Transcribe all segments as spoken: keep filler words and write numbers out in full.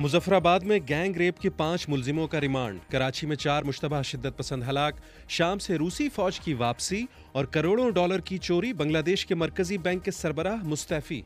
مظفر آباد میں gang rape کے پانچ ملزموں کا ریمانڈ، کراچی میں چار مشتبہ شدت پسند ہلاک، شام سے روسی فوج کی واپسی اور کروڑوں ڈالر کی چوری، بنگلہ دیش کے مرکزی بینک کے سربراہ مستعفی۔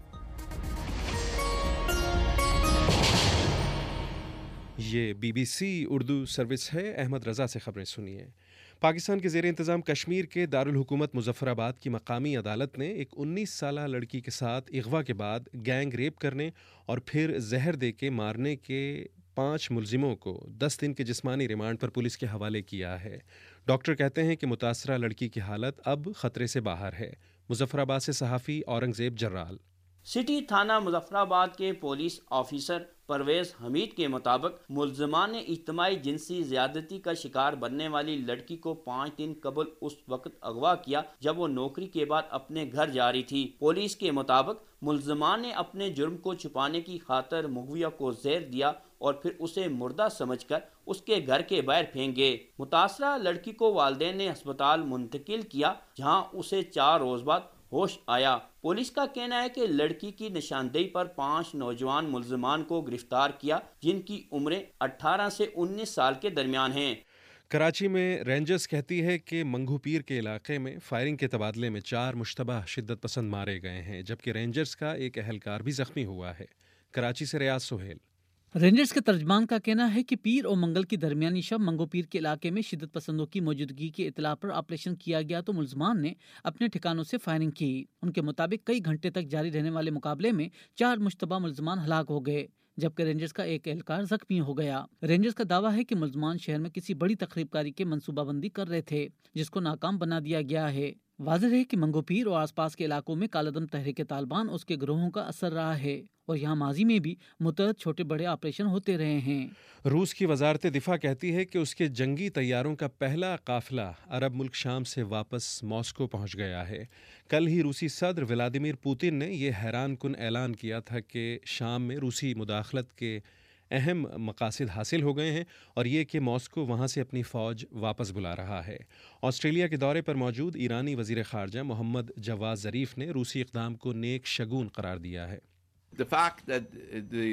یہ B B C Urdu service ہے، احمد رضا سے خبریں سنیے۔ پاکستان کے زیر انتظام کشمیر کے دارالحکومت مظفر آباد کی مقامی عدالت نے ایک انیس سالہ لڑکی کے ساتھ اغوا کے بعد گینگ ریپ کرنے اور پھر زہر دے کے مارنے کے پانچ ملزموں کو دس دن کے جسمانی ریمانڈ پر پولیس کے حوالے کیا ہے۔ ڈاکٹر کہتے ہیں کہ متاثرہ لڑکی کی حالت اب خطرے سے باہر ہے۔ مظفر آباد سے صحافی اورنگزیب جرال۔ سٹی تھانہ مظفر آباد کے پولیس آفیسر پرویز حمید کے مطابق ملزمان نے اجتماعی جنسی زیادتی کا شکار بننے والی لڑکی کو پانچ دن قبل اس وقت اغوا کیا جب وہ نوکری کے بعد اپنے گھر جا رہی تھی۔ پولیس کے مطابق ملزمان نے اپنے جرم کو چھپانے کی خاطر مغویہ کو زہر دیا اور پھر اسے مردہ سمجھ کر اس کے گھر کے باہر پھینک گئے۔ متاثرہ لڑکی کو والدین نے ہسپتال منتقل کیا جہاں اسے چار روز بعد ہوش آیا۔ پولیس کا کہنا ہے کہ لڑکی کی نشاندہی پر پانچ نوجوان ملزمان کو گرفتار کیا جن کی عمریں اٹھارہ سے انیس سال کے درمیان ہیں۔ کراچی میں رینجرز کہتی ہے کہ منگو پیر کے علاقے میں فائرنگ کے تبادلے میں چار مشتبہ شدت پسند مارے گئے ہیں، جبکہ رینجرز کا ایک اہلکار بھی زخمی ہوا ہے۔ کراچی سے ریاض سہیل۔ رینجرز کے ترجمان کا کہنا ہے کہ پیر اور منگل کی درمیانی شب منگو پیر کے علاقے میں شدت پسندوں کی موجودگی کی اطلاع پر آپریشن کیا گیا تو ملزمان نے اپنے ٹھکانوں سے فائرنگ کی۔ ان کے مطابق کئی گھنٹے تک جاری رہنے والے مقابلے میں چار مشتبہ ملزمان ہلاک ہو گئے، جبکہ رینجرز کا ایک اہلکار زخمی ہو گیا۔ رینجرز کا دعویٰ ہے کہ ملزمان شہر میں کسی بڑی تقریب کاری کے منصوبہ بندی کر رہے تھے جس کو ناکام بنا دیا گیا ہے۔ واضح ہے کہ منگو پیر اور آس پاس کے علاقوں میں کالعدم تحریک طالبان اس کے گروہوں کا اثر رہا ہے اور یہاں ماضی میں بھی متعدد چھوٹے بڑے آپریشن ہوتے رہے ہیں۔ روس کی وزارت دفاع کہتی ہے کہ اس کے جنگی طیاروں کا پہلا قافلہ عرب ملک شام سے واپس ماسکو پہنچ گیا ہے۔ کل ہی روسی صدر ولادیمیر پوتن نے یہ حیران کن اعلان کیا تھا کہ شام میں روسی مداخلت کے اہم مقاصد حاصل ہو گئے ہیں اور یہ کہ ماسکو وہاں سے اپنی فوج واپس بلا رہا ہے۔ آسٹریلیا کے دورے پر موجود ایرانی وزیر خارجہ محمد جواد ظریف نے روسی اقدام کو نیک شگون قرار دیا ہے۔ The fact that the,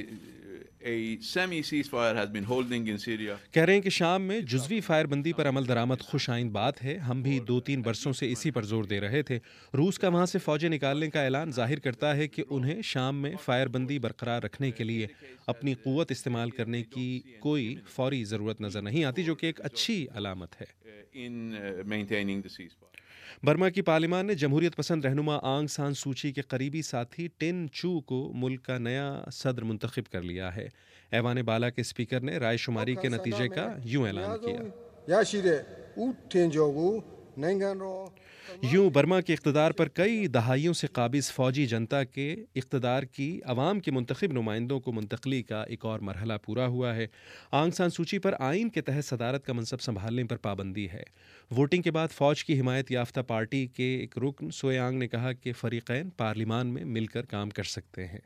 a semi-ceasefire has been holding in Syria. کہہ رہے ہیں کہ شام میں جزوی فائر بندی پر عمل درآمد خوش آئند بات ہے، ہم بھی دو تین برسوں سے اسی پر زور دے رہے تھے۔ روس کا وہاں سے فوجیں نکالنے کا اعلان ظاہر کرتا ہے کہ انہیں شام میں فائر بندی برقرار رکھنے کے لیے اپنی قوت استعمال کرنے کی کوئی فوری ضرورت نظر نہیں آتی، جو کہ ایک اچھی علامت ہے۔ In maintaining the ceasefire. Burma کی پارلیمان نے جمہوریت پسند رہنما آنگ سان سوچی کے قریبی ساتھی ٹن چو کو ملک کا نیا صدر منتخب کر لیا ہے۔ ایوان بالا کے اسپیکر نے رائے شماری کے نتیجے کا یوں اعلان کیا۔ یوں برما کے اقتدار پر کئی دہائیوں سے قابض فوجی جنتا کے اقتدار کی عوام کے منتخب نمائندوں کو منتقلی کا ایک اور مرحلہ پورا ہوا ہے۔ آنگ سان سوچی پر آئین کے تحت صدارت کا منصب سنبھالنے پر پابندی ہے۔ ووٹنگ کے بعد فوج کی حمایت یافتہ پارٹی کے ایک رکن سوئے آنگ نے کہا کہ فریقین پارلیمان میں مل کر کام کر سکتے ہیں۔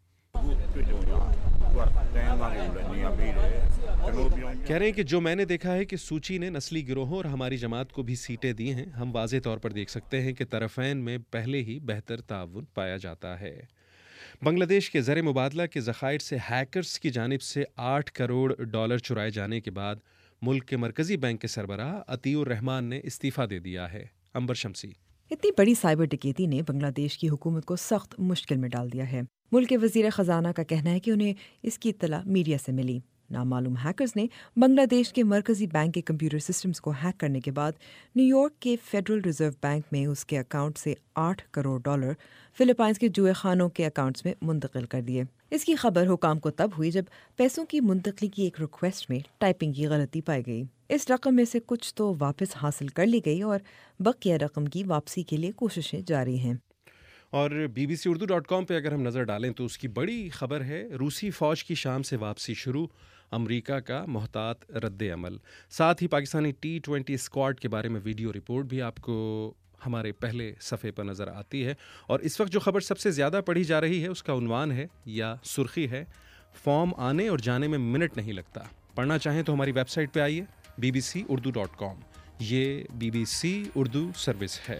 کہہ رہے ہیں کہ جو میں نے دیکھا ہے کہ سوچی نے نسلی گروہوں اور ہماری جماعت کو بھی سیٹیں دی ہیں، ہم واضح طور پر دیکھ سکتے ہیں کہ طرفین میں پہلے ہی بہتر تعاون پایا جاتا ہے۔ بنگلہ دیش کے زر مبادلہ کے ذخائر سے ہیکرز کی جانب سے آٹھ کروڑ ڈالر چرائے جانے کے بعد ملک کے مرکزی بینک کے سربراہ عطیہ الرحمان نے استعفیٰ دے دیا ہے۔ امبر شمسی۔ اتنی بڑی سائبر ڈکیتی نے بنگلہ دیش کی حکومت کو سخت مشکل میں ڈال دیا ہے۔ ملک کے وزیر خزانہ کا کہنا ہے کہ انہیں اس کی اطلاع میڈیا سے ملی۔ نامعلوم ہیکرز نے بنگلہ دیش کے مرکزی بینک کے کمپیوٹر سسٹمز کو ہیک کرنے کے بعد نیو یارک کے فیڈرل ریزرو بینک میں اس کے اکاؤنٹ سے آٹھ کروڑ ڈالر فلپائنز کے جوئے خانوں کے اکاؤنٹس میں منتقل کر دیے۔ اس کی خبر حکام کو تب ہوئی جب پیسوں کی منتقلی کی ایک ریکویسٹ میں ٹائپنگ کی غلطی پائی گئی۔ اس رقم میں سے کچھ تو واپس حاصل کر لی گئی اور بقیہ رقم کی واپسی کے لیے کوششیں جاری ہیں۔ اور B B C Urdu dot com پہ اگر ہم نظر ڈالیں تو اس کی بڑی خبر ہے، روسی فوج کی شام سے واپسی شروع، امریکہ کا محتاط رد عمل۔ ساتھ ہی پاکستانی ٹی ٹوینٹی اسکواڈ کے بارے میں ویڈیو رپورٹ بھی آپ کو ہمارے پہلے صفحے پر نظر آتی ہے۔ اور اس وقت جو خبر سب سے زیادہ پڑھی جا رہی ہے اس کا عنوان ہے یا سرخی ہے، فارم آنے اور جانے میں منٹ نہیں لگتا۔ پڑھنا چاہیں تو ہماری ویب سائٹ پہ آئیے، B B C Urdu dot com. یہ B B C Urdu service ہے۔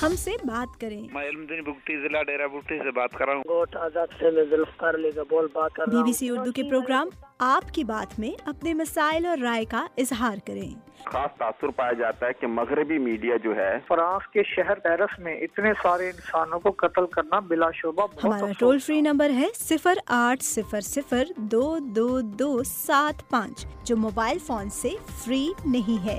ہم سے بات کریں۔ میں علمدین بگٹی ضلع ڈیرہ بگٹی سے بات کر رہا ہوں۔ گوٹ آزاد سے میں ذوالفقار علی کا بول بات کر رہا بی ہوں۔ بی سی اردو کے پروگرام آپ کی بات میں اپنے مسائل اور رائے کا اظہار کریں۔ خاص تاثر پایا جاتا ہے کہ مغربی میڈیا جو ہے فرانس کے شہر پیرس میں اتنے سارے انسانوں کو قتل کرنا بلا شبہ بہت ہمارا ٹول فری نمبر ہے صفر آٹھ صفر صفر دو دو دو سات پانچ، جو موبائل فون سے فری نہیں ہے۔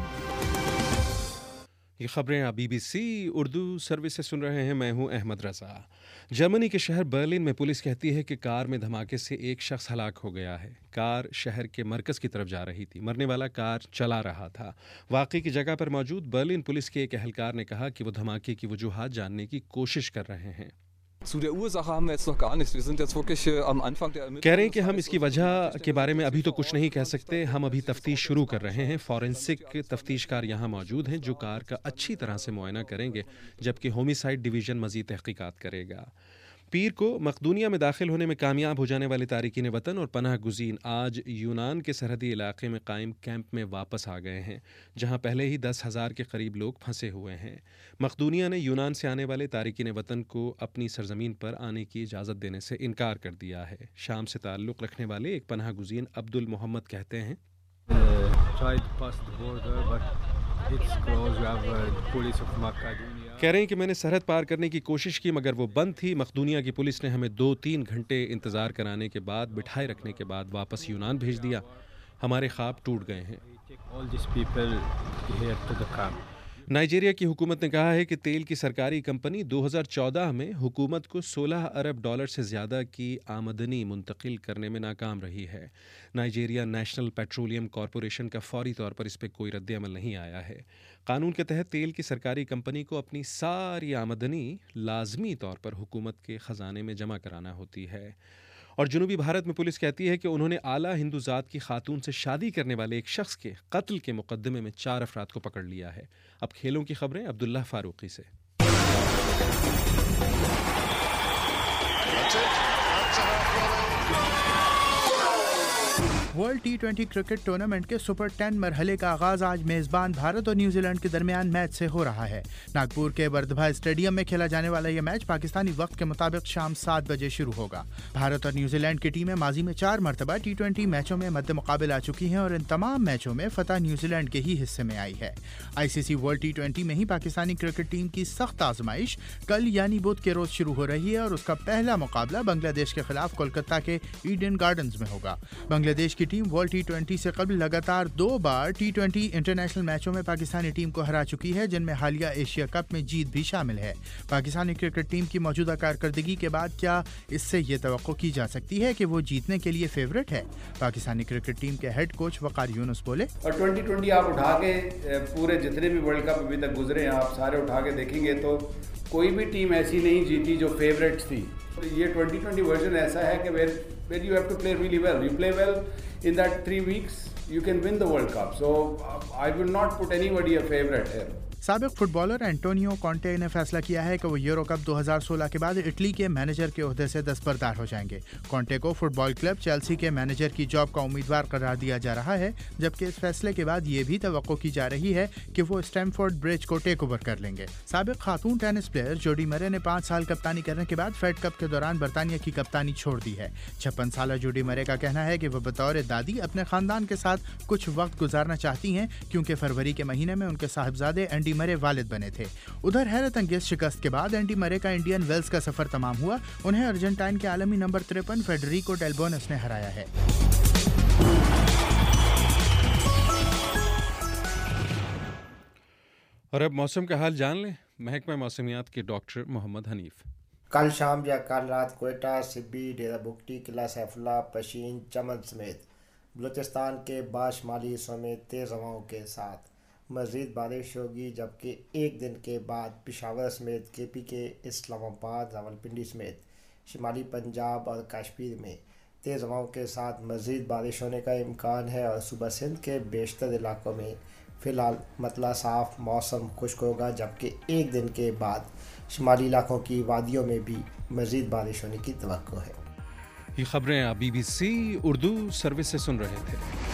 یہ خبریں آپ B B C Urdu service سے سن رہے ہیں، میں ہوں احمد رضا۔ جرمنی کے شہر برلن میں پولیس کہتی ہے کہ کار میں دھماکے سے ایک شخص ہلاک ہو گیا ہے۔ کار شہر کے مرکز کی طرف جا رہی تھی، مرنے والا کار چلا رہا تھا۔ واقعے کی جگہ پر موجود برلن پولیس کے ایک اہلکار نے کہا کہ وہ دھماکے کی وجوہات جاننے کی کوشش کر رہے ہیں۔ کہہ رہے ہیں کہ ہم اس کی وجہ کے بارے میں ابھی تو کچھ نہیں کہہ سکتے، ہم ابھی تفتیش شروع کر رہے ہیں۔ فورینسک تفتیش کار یہاں موجود ہیں جو کار کا اچھی طرح سے معائنہ کریں گے، جبکہ ہومیسائیڈ ڈویژن مزید تحقیقات کرے گا۔ پیر کو مقدونیہ میں داخل ہونے میں کامیاب ہو جانے والے تارکین وطن اور پناہ گزین آج یونان کے سرحدی علاقے میں قائم کیمپ میں واپس آ گئے ہیں، جہاں پہلے ہی دس ہزار کے قریب لوگ پھنسے ہوئے ہیں۔ مقدونیہ نے یونان سے آنے والے تارکین وطن کو اپنی سرزمین پر آنے کی اجازت دینے سے انکار کر دیا ہے۔ شام سے تعلق رکھنے والے ایک پناہ گزین عبد المحمد کہتے ہیں کہہ رہے ہیں کہ میں نے سرحد پار کرنے کی کوشش کی مگر وہ بند تھی۔ مقدونیہ کی پولیس نے ہمیں دو تین گھنٹے انتظار کرانے کے بعد بٹھائے رکھنے کے بعد واپس یونان بھیج دیا۔ ہمارے خواب ٹوٹ گئے ہیں۔ نائجیریا کی حکومت نے کہا ہے کہ تیل کی سرکاری کمپنی دو ہزار چودہ میں حکومت کو سولہ ارب ڈالر سے زیادہ کی آمدنی منتقل کرنے میں ناکام رہی ہے۔ نائجیریا نیشنل پیٹرولیم کارپوریشن کا فوری طور پر اس پہ کوئی رد عمل نہیں آیا ہے۔ قانون کے تحت تیل کی سرکاری کمپنی کو اپنی ساری آمدنی لازمی طور پر حکومت کے خزانے میں جمع کرانا ہوتی ہے۔ اور جنوبی بھارت میں پولیس کہتی ہے کہ انہوں نے اعلیٰ ہندو ذات کی خاتون سے شادی کرنے والے ایک شخص کے قتل کے مقدمے میں چار افراد کو پکڑ لیا ہے۔ اب کھیلوں کی خبریں عبداللہ فاروقی سے۔ World T twenty cricket tournament کے سپر ٹین مرحلے کا آغاز آج میزبان بھارت اور نیوزی لینڈ کے درمیان میچ سے ہو رہا ہے۔ ناگپور کے وردھبا اسٹیڈیم میں کھیلا جانے والا یہ میچ پاکستانی وقت کے مطابق شام سات بجے شروع ہوگا۔ بھارت اور نیوزی لینڈ کی ٹیمیں ماضی میں چار مرتبہ ٹی ٹوینٹی میچوں میں مد مقابل آ چکی ہیں اور ان تمام میچوں میں فتح نیوزی لینڈ کے ہی حصے میں آئی ہے۔ I C C world T twenty میں ہی پاکستانی کرکٹ ٹیم کی سخت آزمائش کل یعنی بدھ کے روز شروع ہو رہی ہے اور اس کا پہلا مقابلہ بنگلہ دیش کے خلاف کولکتہ کے ایڈن گارڈنز میں ہوگا۔ بنگلہ دیش کی ٹیم ورلڈ ٹی ٹوینٹی سے قبل لگاتار دو بار ٹی ٹوینٹی انٹرنیشنل میچوں میں پاکستانی ٹیم کو ہرا چکی ہے، جن میں حالیہ ایشیا کپ میں جیت بھی شامل ہے۔ پاکستانی کرکٹ ٹیم کی موجودہ کارکردگی کے بعد کیا اس سے یہ توقع کی جا سکتی ہے کہ وہ جیتنے کے لیے فیورٹ ہے؟ پاکستانی کرکٹ ٹیم کے ہیڈ کوچ وقار یونس بولے، اور ٹوینٹی ٹوینٹی آپ اٹھا کے پورے جتنے بھی ورلڈ کپ ابھی تک گزرے ہیں آپ سارے اٹھا کے دیکھیں گے تو کوئی بھی ٹیم ایسی نہیں جیتی جو فیوریٹس تھی۔ یہ ٹوینٹی ٹوینٹی ورژن ایسا ہے کہ where where you have to play really well. You play well in that three weeks, you can win the World Cup. So uh, I will not put anybody a favorite here. سابق footballer Antonio Conte نے فیصلہ کیا ہے کہ وہ euro cup دو ہزار سولہ کے بعد اٹلی کے مینیجر کے عہدے سے دستبردار ہو جائیں گے۔ کانٹے کو فٹ بال کلب چیلسی کے مینیجر کی جاب کا امیدوار قرار دیا جا رہا ہے، جبکہ اس فیصلے کے بعد یہ بھی توقع کی جا رہی ہے کہ وہ اسٹیمفورڈ برج کو ٹیک اوور کر لیں گے۔ سابق خاتون ٹینس پلیئر جوڈی مرے نے پانچ سال کپتانی کرنے کے بعد فیڈ کپ کے دوران برطانیہ کی کپتانی چھوڑ دی ہے۔ چھپن سالہ جوڈی مرے کا کہنا ہے کہ وہ بطور دادی اپنے خاندان کے ساتھ کچھ وقت گزارنا چاہتی ہیں، کیونکہ فروری کے مہینے میں ان کے صاحبزادے اینڈی مرے والد بنے تھے۔ ادھر حیرت انگیز شکست کے بعد اینڈی مرے کا انڈین ویلز کا سفر تمام ہوا۔ انہیں ارجنٹائن کے عالمی نمبر ترپن فیڈریکو ڈیل بونس نے ہرایا ہے۔ اور اب موسم کا حال جان لیں، محکمہ موسمیات کے ڈاکٹر محمد حنیف۔ کل شام یا کل رات کوئٹہ، سبی، ڈیرہ بگٹی، قلعہ سیف اللہ، پشین، چمن سمیت بلوچستان کے بعض شمالی حصوں میں تیز ہواؤں کے ساتھ مزید بارش ہوگی، جبکہ ایک دن کے بعد پشاور سمیت کے پی کے، اسلام آباد، راولپنڈی سمیت شمالی پنجاب اور کشمیر میں تیز ہواؤں کے ساتھ مزید بارش ہونے کا امکان ہے، اور صوبہ سندھ کے بیشتر علاقوں میں فی الحال مطلع صاف موسم خشک ہوگا، جبکہ ایک دن کے بعد شمالی علاقوں کی وادیوں میں بھی مزید بارش ہونے کی توقع ہے۔ یہ خبریں آپ B B C Urdu service سے سن رہے تھے۔